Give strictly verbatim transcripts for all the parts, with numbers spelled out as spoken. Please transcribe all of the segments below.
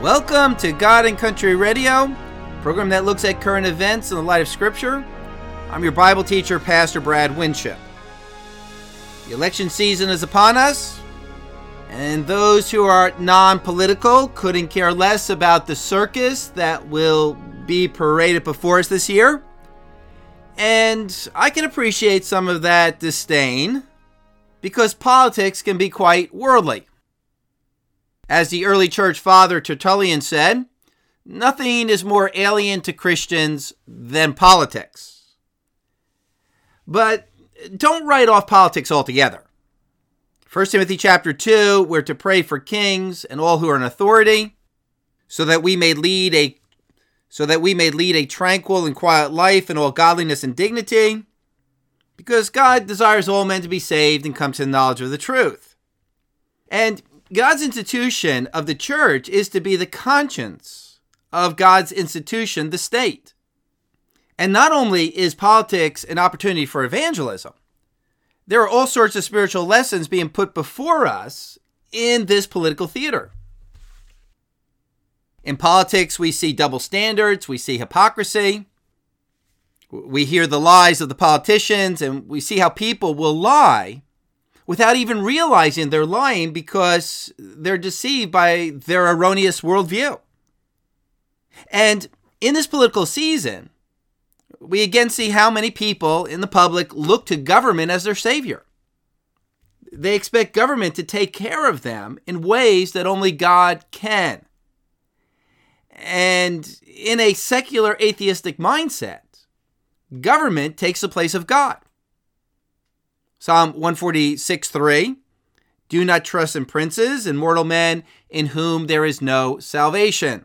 Welcome to God and Country Radio, a program that looks at current events in the light of Scripture. I'm your Bible teacher, Pastor Brad Winship. The election season is upon us, and those who are non-political couldn't care less about the circus that will be paraded before us this year. And I can appreciate some of that disdain, because politics can be quite worldly. As the early church father Tertullian said, nothing is more alien to Christians than politics. But don't write off politics altogether. First Timothy chapter two, we're to pray for kings and all who are in authority, so that we may lead a so that we may lead a tranquil and quiet life in all godliness and dignity, because God desires all men to be saved and come to the knowledge of the truth. And God's institution of the church is to be the conscience of God's institution, the state. And not only is politics an opportunity for evangelism, there are all sorts of spiritual lessons being put before us in this political theater. In politics, we see double standards, we see hypocrisy, we hear the lies of the politicians, and we see how people will lie without even realizing they're lying because they're deceived by their erroneous worldview. And in this political season, we again see how many people in the public look to government as their savior. They expect government to take care of them in ways that only God can. And in a secular atheistic mindset, government takes the place of God. Psalm one forty-six three, do not trust in princes and mortal men in whom there is no salvation.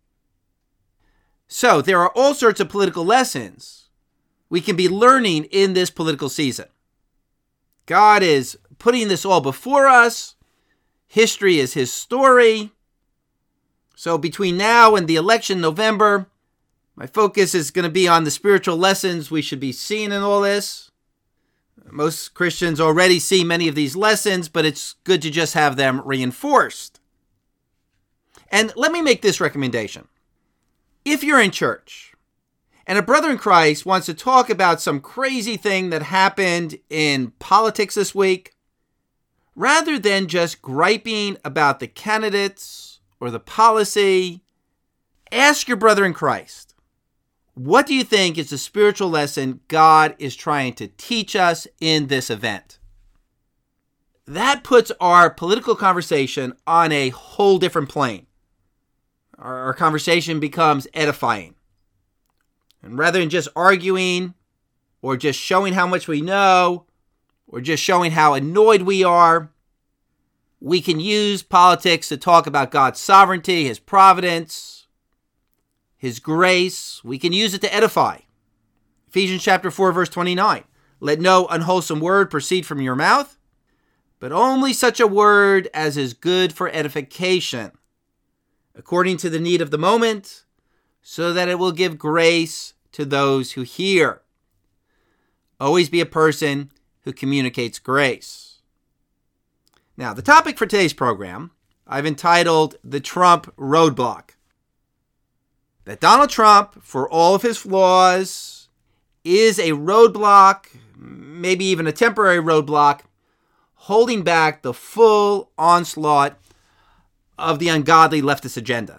So there are all sorts of political lessons we can be learning in this political season. God is putting this all before us. History is his story. So between now and the election in November, my focus is going to be on the spiritual lessons we should be seeing in all this. Most Christians already see many of these lessons, but it's good to just have them reinforced. And let me make this recommendation. If you're in church and a brother in Christ wants to talk about some crazy thing that happened in politics this week, rather than just griping about the candidates or the policy, ask your brother in Christ, what do you think is the spiritual lesson God is trying to teach us in this event? That puts our political conversation on a whole different plane. Our, our conversation becomes edifying. And rather than just arguing or just showing how much we know or just showing how annoyed we are, we can use politics to talk about God's sovereignty, his providence, his grace. We can use it to edify. Ephesians chapter four, verse twenty-nine. Let no unwholesome word proceed from your mouth, but only such a word as is good for edification, according to the need of the moment, so that it will give grace to those who hear. Always be a person who communicates grace. Now, the topic for today's program, I've entitled The Trump Roadblock. That Donald Trump, for all of his flaws, is a roadblock, maybe even a temporary roadblock, holding back the full onslaught of the ungodly leftist agenda.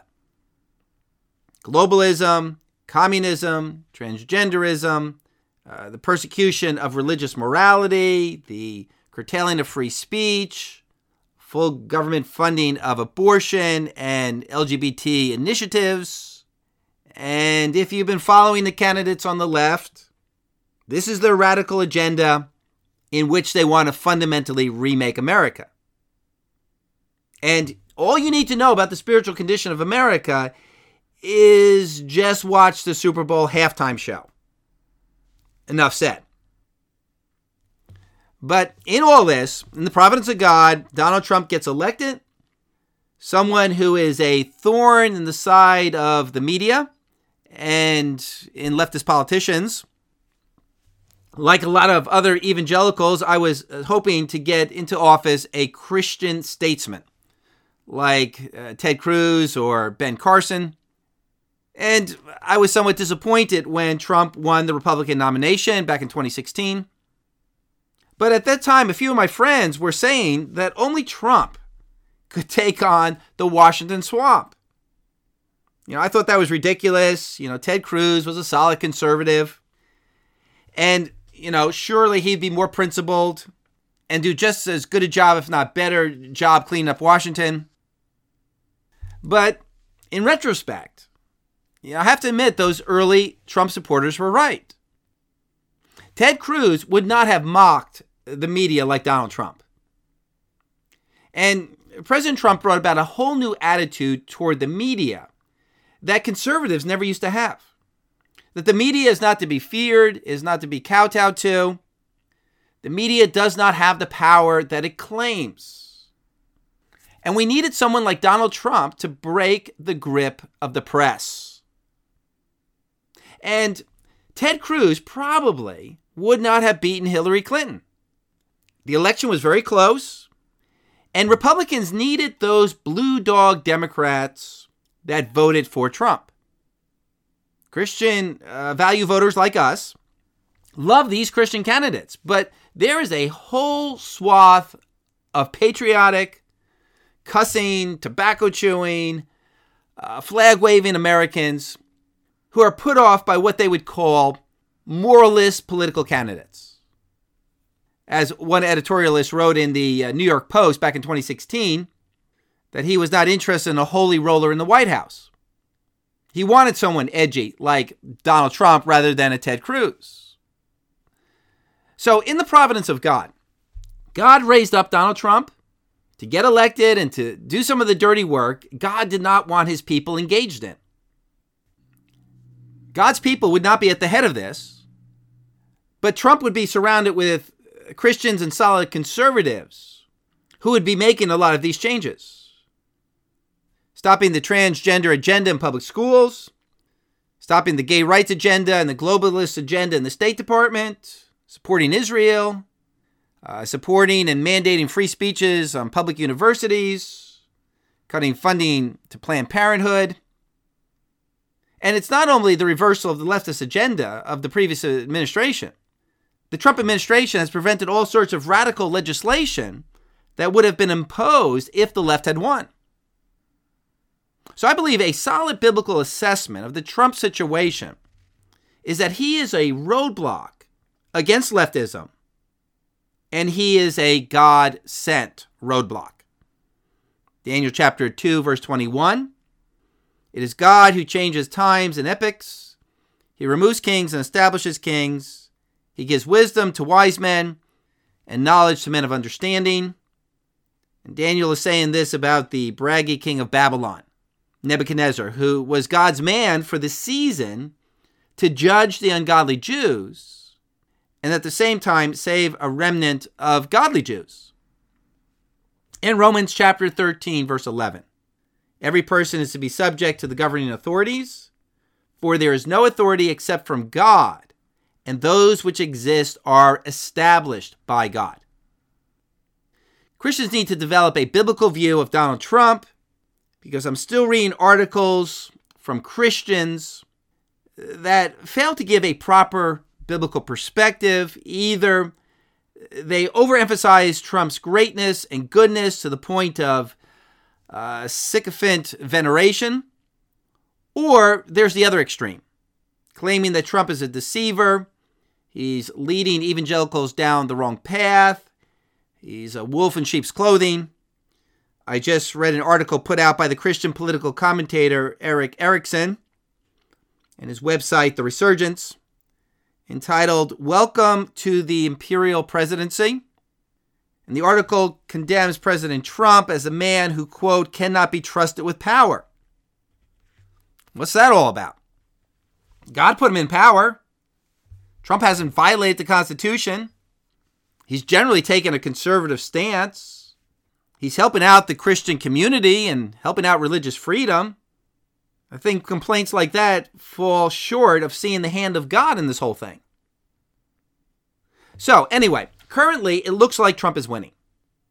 Globalism, communism, transgenderism, uh, the persecution of religious morality, the curtailing of free speech, full government funding of abortion and L G B T initiatives. And if you've been following the candidates on the left, this is their radical agenda in which they want to fundamentally remake America. And all you need to know about the spiritual condition of America is just watch the Super Bowl halftime show. Enough said. But in all this, in the providence of God, Donald Trump gets elected. Someone who is a thorn in the side of the media and in leftist politicians. Like a lot of other evangelicals, I was hoping to get into office a Christian statesman, like uh, Ted Cruz or Ben Carson. And I was somewhat disappointed when Trump won the Republican nomination back in twenty sixteen. But at that time, a few of my friends were saying that only Trump could take on the Washington swamp. You know, I thought that was ridiculous. You know, Ted Cruz was a solid conservative. And, you know, surely he'd be more principled and do just as good a job, if not better job, cleaning up Washington. But in retrospect, you know, I have to admit those early Trump supporters were right. Ted Cruz would not have mocked the media like Donald Trump. And President Trump brought about a whole new attitude toward the media that conservatives never used to have. That the media is not to be feared, is not to be kowtowed to. The media does not have the power that it claims. And we needed someone like Donald Trump to break the grip of the press. And Ted Cruz probably would not have beaten Hillary Clinton. The election was very close, and Republicans needed those blue dog Democrats that voted for Trump. Christian uh, value voters like us love these Christian candidates, but there is a whole swath of patriotic, cussing, tobacco chewing, uh, flag waving Americans who are put off by what they would call moralist political candidates. As one editorialist wrote in the uh, New York Post back in twenty sixteen, that he was not interested in a holy roller in the White House. He wanted someone edgy like Donald Trump rather than a Ted Cruz. So in the providence of God, God raised up Donald Trump to get elected and to do some of the dirty work God did not want his people engaged in. God's people would not be at the head of this, but Trump would be surrounded with Christians and solid conservatives who would be making a lot of these changes. Stopping the transgender agenda in public schools, stopping the gay rights agenda and the globalist agenda in the State Department, supporting Israel, uh, supporting and mandating free speeches on public universities, cutting funding to Planned Parenthood. And it's not only the reversal of the leftist agenda of the previous administration. The Trump administration has prevented all sorts of radical legislation that would have been imposed if the left had won. So I believe a solid biblical assessment of the Trump situation is that he is a roadblock against leftism, and he is a God-sent roadblock. Daniel chapter two, verse twenty-one. It is God who changes times and epochs. He removes kings and establishes kings. He gives wisdom to wise men and knowledge to men of understanding. And Daniel is saying this about the braggy king of Babylon, Nebuchadnezzar, who was God's man for the season to judge the ungodly Jews and at the same time save a remnant of godly Jews. In Romans chapter thirteen, verse eleven, every person is to be subject to the governing authorities, for there is no authority except from God, and those which exist are established by God. Christians need to develop a biblical view of Donald Trump, because I'm still reading articles from Christians that fail to give a proper biblical perspective. Either they overemphasize Trump's greatness and goodness to the point of uh, sycophant veneration, or there's the other extreme, claiming that Trump is a deceiver, he's leading evangelicals down the wrong path, he's a wolf in sheep's clothing. I just read an article put out by the Christian political commentator Eric Erickson and his website, The Resurgence, entitled "Welcome to the Imperial Presidency." And the article condemns President Trump as a man who, quote, cannot be trusted with power. What's that all about? God put him in power. Trump hasn't violated the Constitution. He's generally taken a conservative stance. He's helping out the Christian community and helping out religious freedom. I think complaints like that fall short of seeing the hand of God in this whole thing. So anyway, currently it looks like Trump is winning.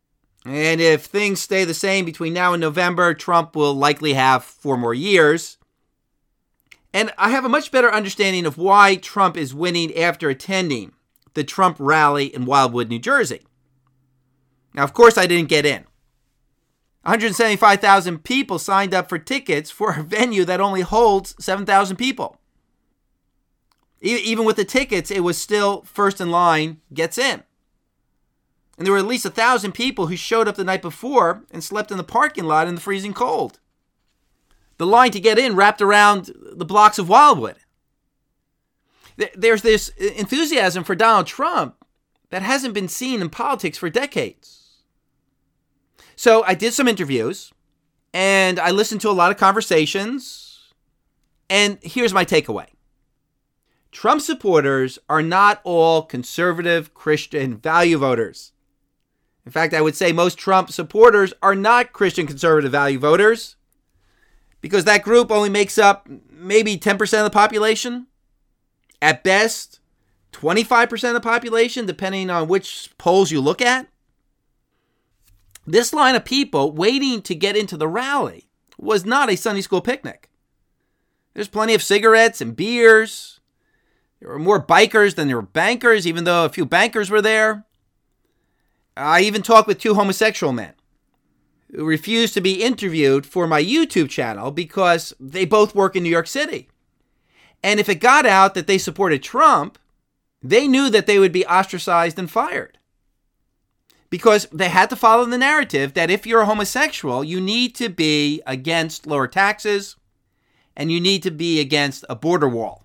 And if things stay the same between now and November, Trump will likely have four more years. And I have a much better understanding of why Trump is winning after attending the Trump rally in Wildwood, New Jersey. Now, of course, I didn't get in. one hundred seventy-five thousand people signed up for tickets for a venue that only holds seven thousand people. Even with the tickets, it was still first in line gets in. And there were at least one thousand people who showed up the night before and slept in the parking lot in the freezing cold. The line to get in wrapped around the blocks of Wildwood. There's this enthusiasm for Donald Trump that hasn't been seen in politics for decades. So I did some interviews, and I listened to a lot of conversations, and here's my takeaway. Trump supporters are not all conservative Christian value voters. In fact, I would say most Trump supporters are not Christian conservative value voters, because that group only makes up maybe ten percent of the population. At best, twenty-five percent of the population, depending on which polls you look at. This line of people waiting to get into the rally was not a Sunday school picnic. There's plenty of cigarettes and beers. There were more bikers than there were bankers, even though a few bankers were there. I even talked with two homosexual men who refused to be interviewed for my YouTube channel because they both work in New York City. And if it got out that they supported Trump, they knew that they would be ostracized and fired. Because they had to follow the narrative that if you're a homosexual, you need to be against lower taxes and you need to be against a border wall.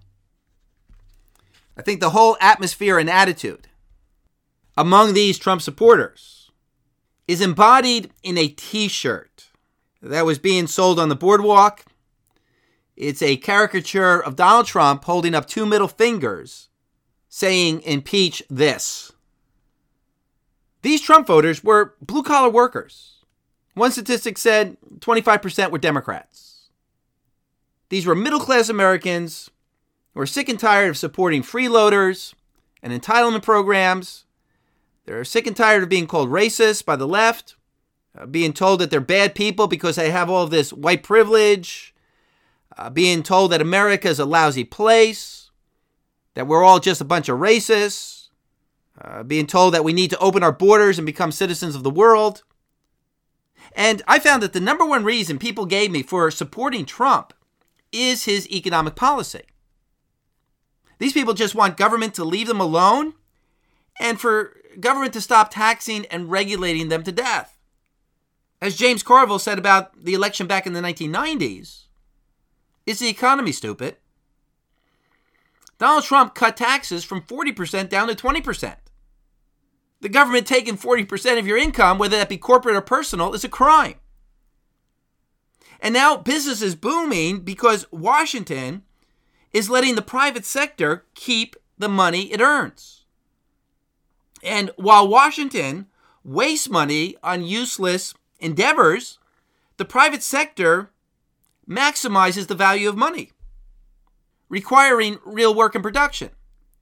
I think the whole atmosphere and attitude among these Trump supporters is embodied in a t-shirt that was being sold on the boardwalk. It's a caricature of Donald Trump holding up two middle fingers saying, "Impeach this." These Trump voters were blue-collar workers. One statistic said twenty-five percent were Democrats. These were middle-class Americans who are sick and tired of supporting freeloaders and entitlement programs. They're sick and tired of being called racist by the left, uh, being told that they're bad people because they have all of this white privilege, uh, being told that America is a lousy place, that we're all just a bunch of racists, uh, being told that we need to open our borders and become citizens of the world. And I found that the number one reason people gave me for supporting Trump is his economic policy. These people just want government to leave them alone and for government to stop taxing and regulating them to death. As James Carville said about the election back in the nineteen nineties, is the economy stupid? Donald Trump cut taxes from forty percent down to twenty percent. The government taking forty percent of your income, whether that be corporate or personal, is a crime. And now business is booming because Washington is letting the private sector keep the money it earns. And while Washington wastes money on useless endeavors, the private sector maximizes the value of money, requiring real work and production.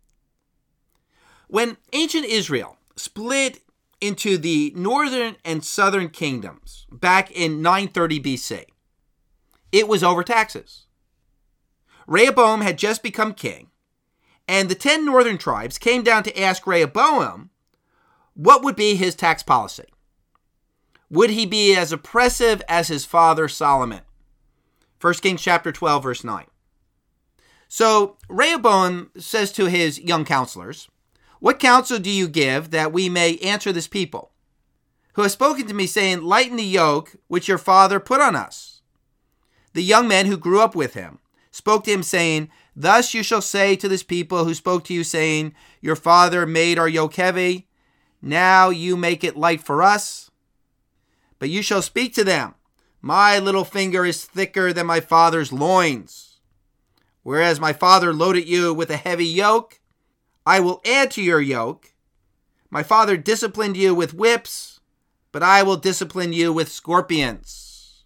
When ancient Israel split into the northern and southern kingdoms back in nine thirty B C, it was over taxes. Rehoboam had just become king, and the ten northern tribes came down to ask Rehoboam what would be his tax policy. Would he be as oppressive as his father Solomon? First Kings chapter twelve, verse nine. So Rehoboam says to his young counselors, "What counsel do you give that we may answer this people, who have spoken to me, saying, 'Lighten the yoke which your father put on us'?" The young men who grew up with him spoke to him, saying, "Thus you shall say to this people who spoke to you, saying, 'Your father made our yoke heavy. Now you make it light for us.' But you shall speak to them, 'My little finger is thicker than my father's loins. Whereas my father loaded you with a heavy yoke, I will add to your yoke. My father disciplined you with whips, but I will discipline you with scorpions.'"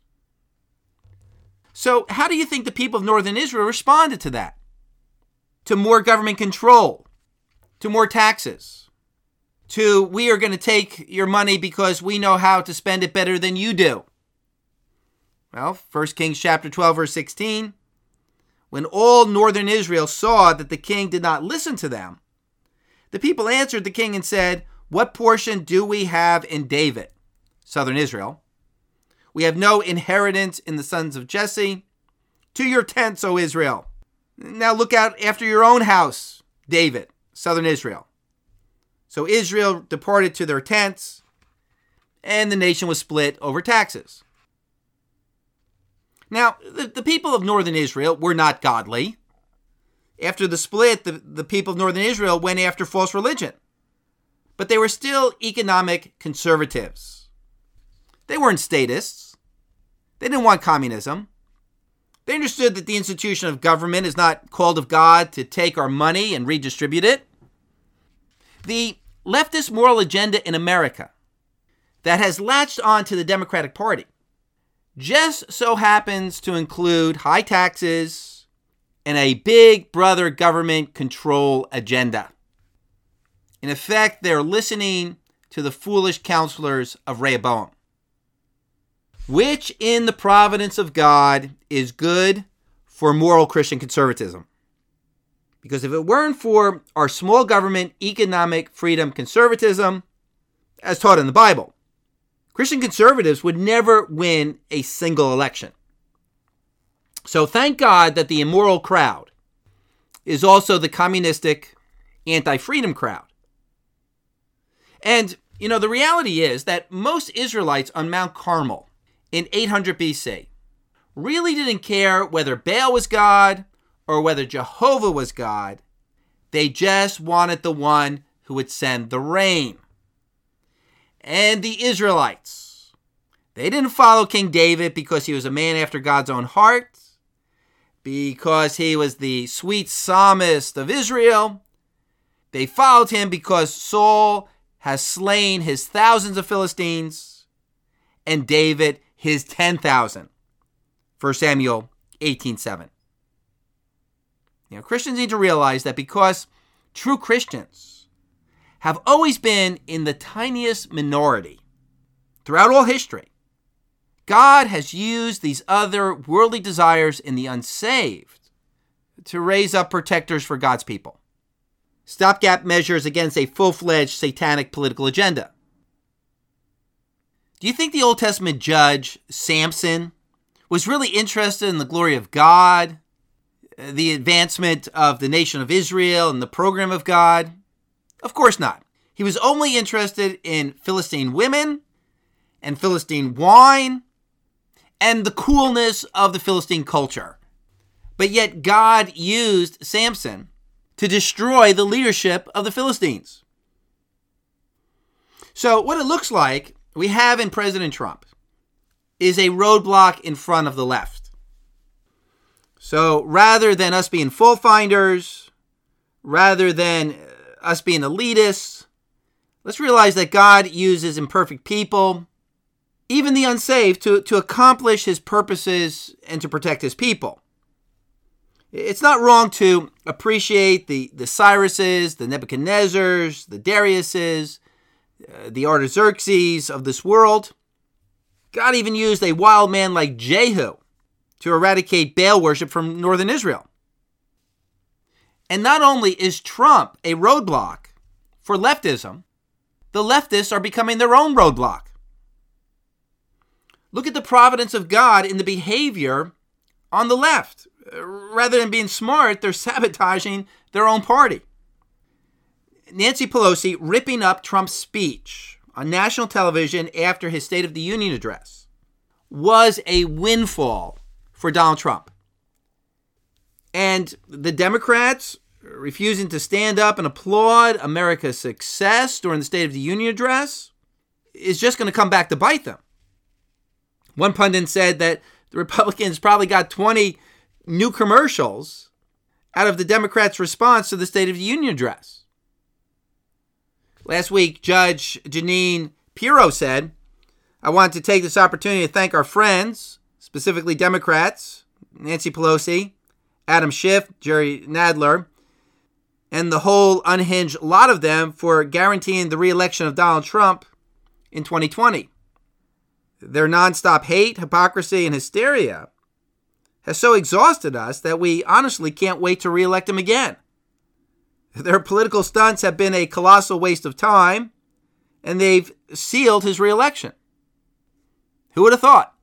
So how do you think the people of northern Israel responded to that? To more government control, to more taxes, to we are going to take your money because we know how to spend it better than you do. Well, First Kings chapter twelve, verse sixteen, when all northern Israel saw that the king did not listen to them, the people answered the king and said, "What portion do we have in David?" Southern Israel. "We have no inheritance in the sons of Jesse. To your tents, O Israel. Now look out after your own house, David." Southern Israel. So Israel departed to their tents, and the nation was split over taxes. Now, the, the people of northern Israel were not godly. After the split, the, the people of northern Israel went after false religion. But they were still economic conservatives. They weren't statists. They didn't want communism. They understood that the institution of government is not called of God to take our money and redistribute it. The leftist moral agenda in America that has latched on to the Democratic Party just so happens to include high taxes and a big brother government control agenda. In effect, they're listening to the foolish counselors of Rehoboam. Which in the providence of God is good for moral Christian conservatism. Because if it weren't for our small government economic freedom conservatism, as taught in the Bible, Christian conservatives would never win a single election. So thank God that the immoral crowd is also the communistic anti-freedom crowd. And, you know, the reality is that most Israelites on Mount Carmel in eight hundred B C really didn't care whether Baal was God or whether Jehovah was God. They just wanted the one who would send the rain. And the Israelites, they didn't follow King David because he was a man after God's own heart, because he was the sweet psalmist of Israel. They followed him because Saul has slain his thousands of Philistines and David his ten thousand. First Samuel eighteen seven. You know, Christians need to realize that because true Christians have always been in the tiniest minority throughout all history, God has used these other worldly desires in the unsaved to raise up protectors for God's people. Stopgap measures against a full-fledged satanic political agenda. Do you think the Old Testament judge, Samson, was really interested in the glory of God, the advancement of the nation of Israel, and the program of God? Of course not. He was only interested in Philistine women and Philistine wine and the coolness of the Philistine culture. But yet God used Samson to destroy the leadership of the Philistines. So what it looks like we have in President Trump is a roadblock in front of the left. So rather than us being fault finders, rather than us being elitists, let's realize that God uses imperfect people, even the unsaved, to, to accomplish his purposes and to protect his people. It's not wrong to appreciate the, the Cyruses, the Nebuchadnezzars, the Dariuses, uh, the Artaxerxes of this world. God even used a wild man like Jehu to eradicate Baal worship from northern Israel. And not only is Trump a roadblock for leftism, the leftists are becoming their own roadblock. Look at the providence of God in the behavior on the left. Rather than being smart, they're sabotaging their own party. Nancy Pelosi ripping up Trump's speech on national television after his State of the Union address was a windfall for Donald Trump. And the Democrats refusing to stand up and applaud America's success during the State of the Union address is just going to come back to bite them. One pundit said that the Republicans probably got twenty new commercials out of the Democrats' response to the State of the Union address. Last week, Judge Jeanine Pirro said, "I want to take this opportunity to thank our friends, specifically Democrats, Nancy Pelosi, Adam Schiff, Jerry Nadler, and the whole unhinged lot of them for guaranteeing the re-election of Donald Trump in twenty twenty. Their nonstop hate, hypocrisy, and hysteria has so exhausted us that we honestly can't wait to re-elect him again. Their political stunts have been a colossal waste of time, and they've sealed his re-election. Who would have thought?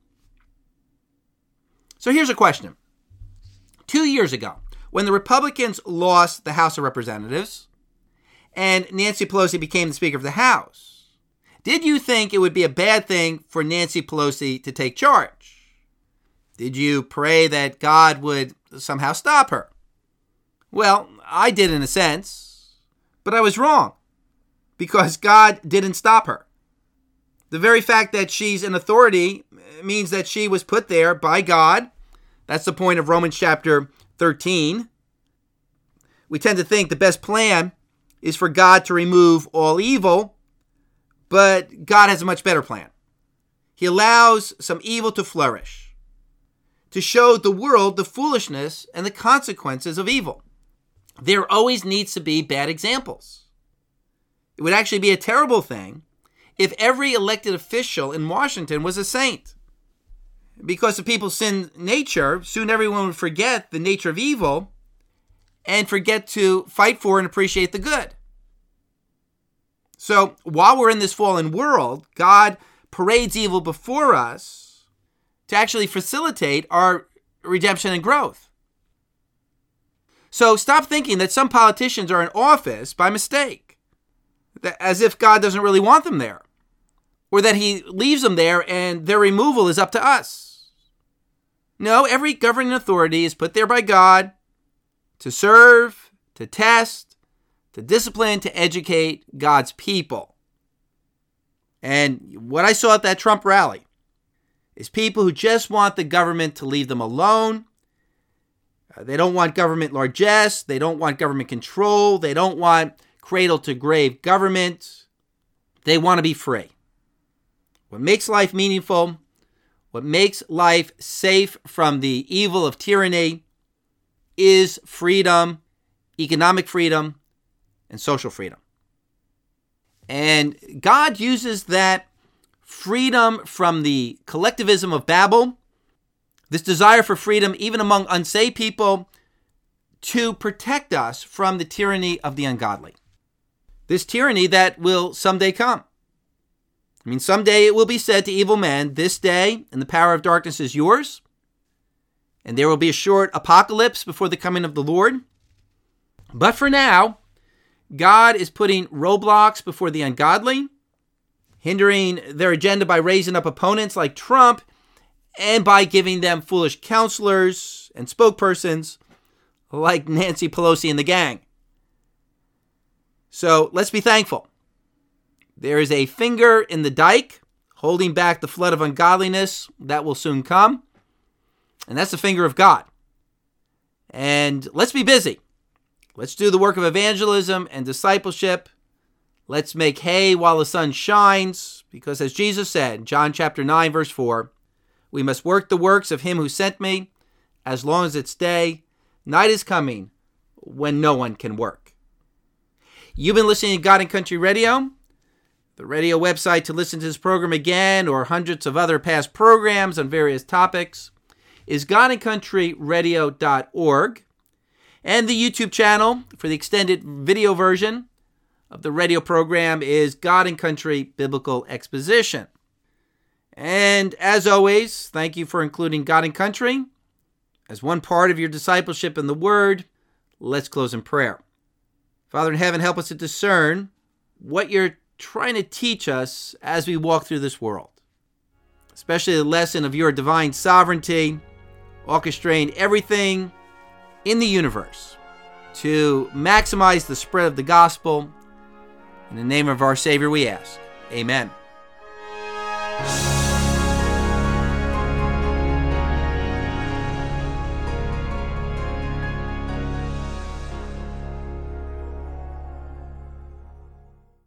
So here's a question. Two years ago, when the Republicans lost the House of Representatives and Nancy Pelosi became the Speaker of the House, did you think it would be a bad thing for Nancy Pelosi to take charge? Did you pray that God would somehow stop her? Well, I did in a sense, but I was wrong because God didn't stop her. The very fact that she's an authority means that she was put there by God. That's the point of Romans chapter thirteen. We tend to think the best plan is for God to remove all evil, but God has a much better plan. He allows some evil to flourish, to show the world the foolishness and the consequences of evil. There always needs to be bad examples. It would actually be a terrible thing if every elected official in Washington was a saint. Because of people's sin nature, soon everyone would forget the nature of evil and forget to fight for and appreciate the good. So while we're in this fallen world, God parades evil before us to actually facilitate our redemption and growth. So stop thinking that some politicians are in office by mistake, as if God doesn't really want them there, or that he leaves them there and their removal is up to us. No, every governing authority is put there by God to serve, to test, to discipline, to educate God's people. And what I saw at that Trump rally is people who just want the government to leave them alone. Uh, they don't want government largesse. They don't want government control. They don't want cradle-to-grave government. They want to be free. What makes life meaningful, what makes life safe from the evil of tyranny is freedom, economic freedom, and social freedom. And God uses that freedom from the collectivism of Babel, this desire for freedom even among unsaved people, to protect us from the tyranny of the ungodly. This tyranny that will someday come. I mean, someday it will be said to evil men, this day and the power of darkness is yours. And there will be a short apocalypse before the coming of the Lord. But for now, God is putting roadblocks before the ungodly, hindering their agenda by raising up opponents like Trump and by giving them foolish counselors and spokespersons like Nancy Pelosi and the gang. So let's be thankful. There is a finger in the dike holding back the flood of ungodliness that will soon come. And that's the finger of God. And let's be busy. Let's do the work of evangelism and discipleship. Let's make hay while the sun shines. Because as Jesus said, John chapter nine, verse four, we must work the works of him who sent me as long as it's day. Night is coming when no one can work. You've been listening to God and Country Radio. The radio website to listen to this program again or hundreds of other past programs on various topics is god and country radio dot org. And the YouTube channel for the extended video version of the radio program is God and Country Biblical Exposition. And as always, thank you for including God and Country as one part of your discipleship in the Word. Let's close in prayer. Father in heaven, help us to discern what you're trying to teach us as we walk through this world, especially the lesson of your divine sovereignty, orchestrating everything in the universe to maximize the spread of the gospel. In the name of our Savior we ask. Amen.